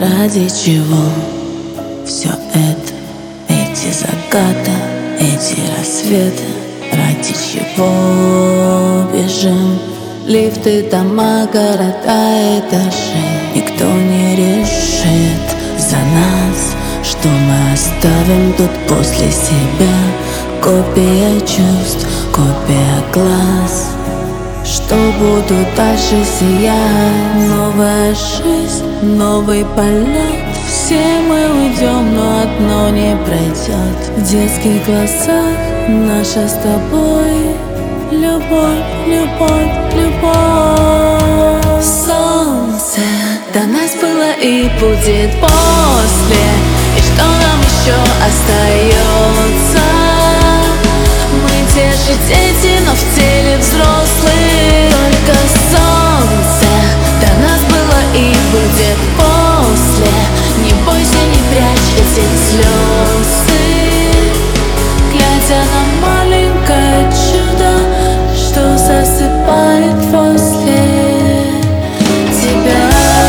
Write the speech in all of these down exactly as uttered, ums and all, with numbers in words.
Ради чего все это? Эти закаты, эти рассветы. Ради чего бежим? Лифты, дома, города, этажи. Никто не решит за нас, что мы оставим тут после себя. Копия чувств, копия глаз. Что буду дальше сиять? Новая жизнь, новый полет. Все мы уйдем, но одно не пройдет. В детских глазах наша с тобой любовь, любовь, любовь. Солнце до нас было и будет после. И что нам еще остается? Мы те же дети, но в теле взрослые. Только солнце до нас было и будет после. Не бойся, не прячь эти слезы, глядя на маленькое чудо, что засыпает после тебя.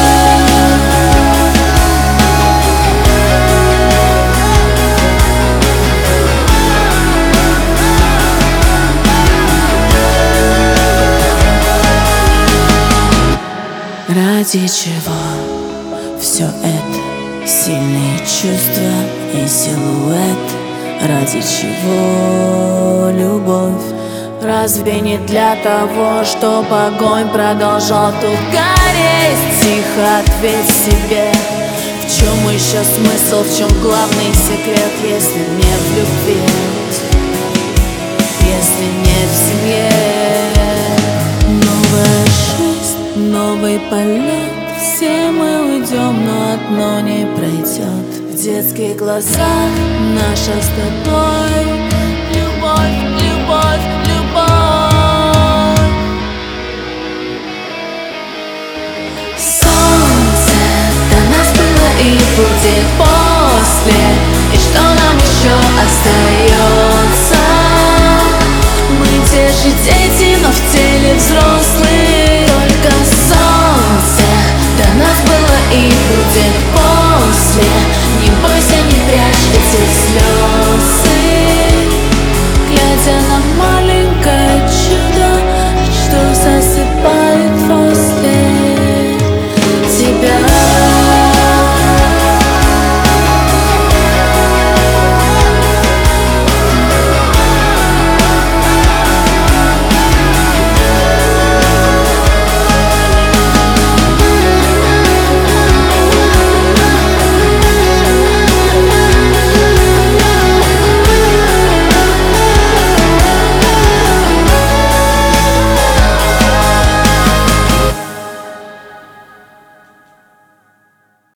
Ради чего все это? Сильные чувства и силуэт. Ради чего любовь? Разве не для того, чтоб огонь продолжал тут гореть? Тихо ответь себе, в чем еще смысл, в чем главный секрет, если не в любви, если не в семье? Новая жизнь, новый полет. Все мы уйдем, но одно не пройдет. В детских глазах наша с тобой любовь, любовь, любовь. Солнце до нас было и будет после. И что нам еще остается? Мы те же дети, но в теле взрослые. Только солнце до нас было и будет